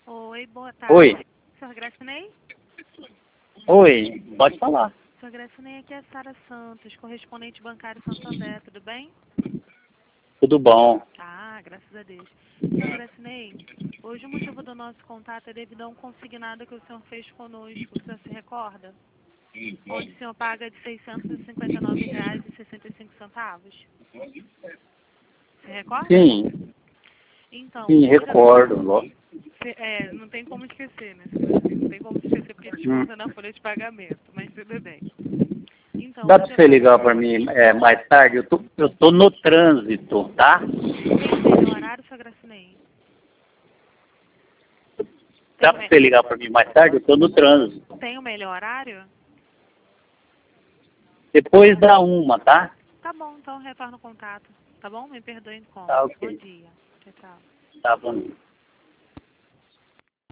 Oi, boa Oi. tarde. Sr. Gracinei? Oi, pode falar. Sr. Gracinei, aqui é a Sara Santos, correspondente bancário Santander, tudo bem? Tudo bom? Ah, graças a Deus. Sr. Gracinei, hoje o motivo do nosso contato é devido a um consignado que o senhor fez conosco, o senhor se recorda? Onde o senhor paga de R$ 659,65. Se recorda? Sim, Então, sim, hoje recordo. Lógico. não tem como esquecer, né, Sr. Gracinei? Não tem como esquecer porque Hum. desconta na folha de pagamento, mas tudo bem. Então, Dá o para senhor você ligar para mim mais tarde? Eu tô no trânsito, tá? tem o melhor horário, Sr. Gracinei? Tem Dá o, para me... você ligar para mim mais tarde? Eu tô no trânsito. tem o melhor horário? Depois da 1, tá? Tá bom, então retorno o contato. Tá bom? Me perdoe o Tá incômodo. Bom ok. dia. Tchau, tchau. Tá bom.